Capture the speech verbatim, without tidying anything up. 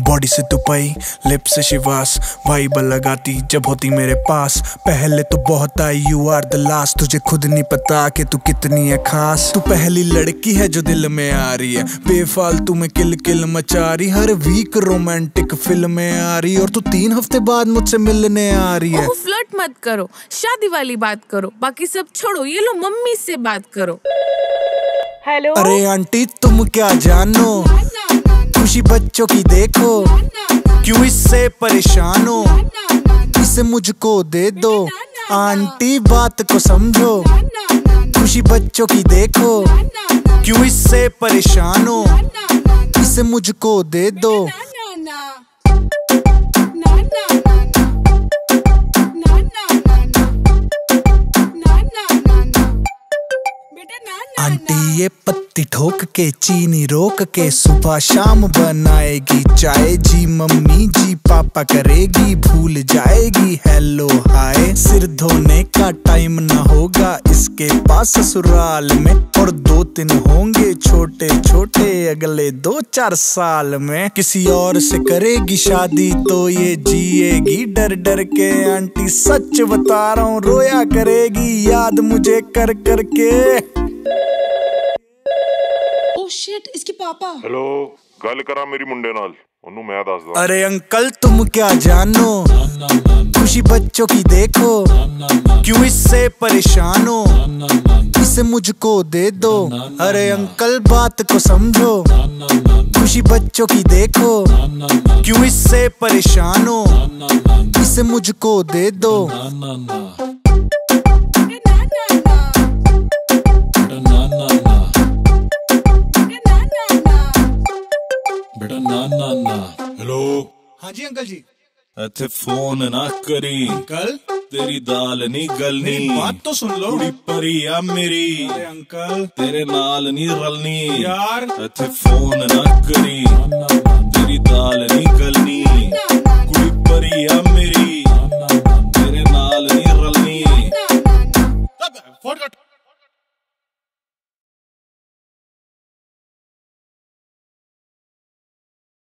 Body से तुपई, lip से Shivas, vibe लगाती जब होती मेरे पास। पहले तो बहुत आई, यू आर द लास्ट। तुझे खुद नहीं पता कि तू कितनी है खास। तू पहली लड़की है जो दिल में आ रही है, बेफालतू में किल किल मचा रही। हर वीक रोमांटिक फिल्म में आ रही, और तू तीन हफ्ते बाद मुझसे मिलने आ रही है। फ्लर्ट मत करो, शादी वाली बात करो, बाकी सब छोड़ो, ये लो मम्मी से बात करो। हेलो। अरे आंटी तुम क्या जानो, खुशी बच्चों की देखो, क्यों इससे परेशान हो, इसे मुझको दे दो। आंटी बात को समझो, खुशी बच्चों की देखो, क्यों इससे परेशान हो, इसे मुझको दे दो। आंटी ये पत्ती ठोक के, चीनी रोक के, सुबह शाम बनाएगी चाय। जी मम्मी जी पापा करेगी, भूल जाएगी हेलो हाय। सिर धोने का टाइम ना होगा इसके पास ससुराल में, और दो तीन होंगे छोटे छोटे अगले दो चार साल में। किसी और से करेगी शादी तो ये जिएगी डर डर के। आंटी सच बता रहा हूँ, रोया करेगी याद मुझे कर कर के। ओ शिट, इसके पापा। हेलो, गल करा मेरी मुंडे नाल, ओनू मैं दसदा। अरे अंकल तुम क्या जानो, खुशी बच्चों की देखो, क्यों इससे परेशान हो, इसे मुझको दे दो। अरे अंकल बात को समझो, खुशी बच्चों की देखो, क्यों इससे परेशान हो, इसे मुझको दे दो। हेलो। हाँ जी अंकल जी। इत्थे फोन ना करी अंकल, तेरी दाल नहीं गलनी। बात तो सुन लो। कुड़ी परी आ मेरी, अरे अंकल तेरे नाल नहीं रलनी यार। इत्थे फोन ना करी, तेरी दाल नहीं गलनी। कुड़ी परी आ मेरी,